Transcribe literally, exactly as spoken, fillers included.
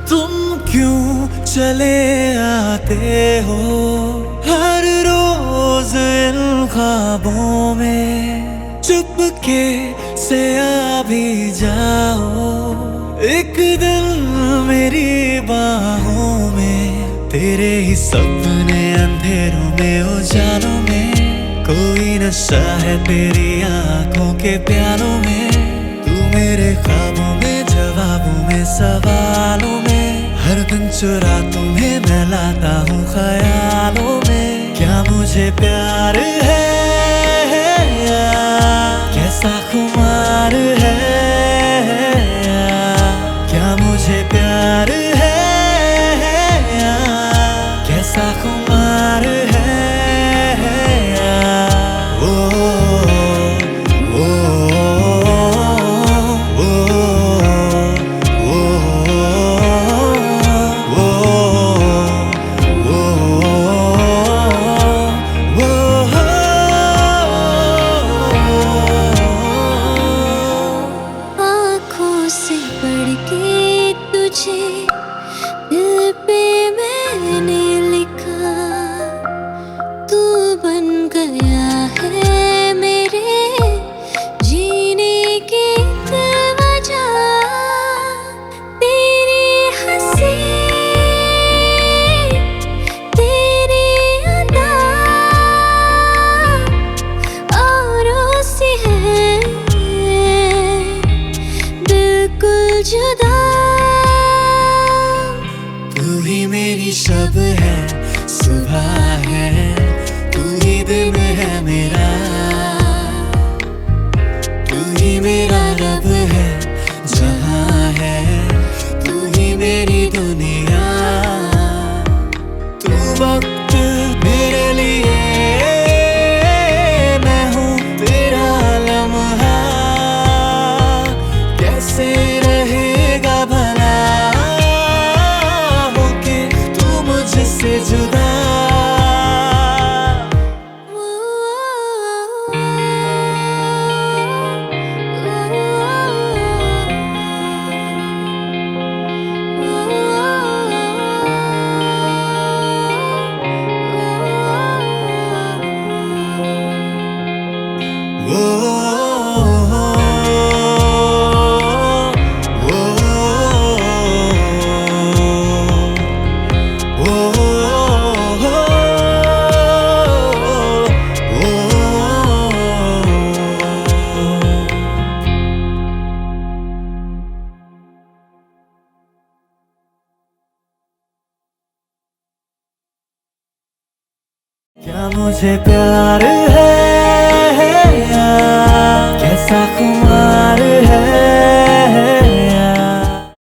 तुम क्यों चले आते हो हर रोज इन ख्वाबों में, चुपके से आ भी जाओ एक दिन मेरी बाहों में। तेरे ही सपने अंधेरों में उजालों में, कोई नशा है तेरी आंखों के प्यालों में। तू मेरे ख्वाबों में, जवाबों में, सवालों में, हर दिन चुरा तुम्हें मैं लाता हूँ ख्यालों में। क्या मुझे प्यार है या कैसा खुमार है, क्या मुझे प्यार है या कैसा खुमार है। दिल पे मैंने लिखा, तू बन गया है मेरे जीने की वजह। तेरी हंसी तेरी अदा औरों से है बिल्कुल जुदा। तू ही मेरी शब है, सुबह है, तू ही दिन है मेरा, तू ही मेरा रब है जहाँ है, तू ही मेरी दुनिया। तू वक्त मेरे लिए, मैं हूँ तेरा लम्हा, कैसे रहेगा भला से जुदा। क्या मुझे प्यार है या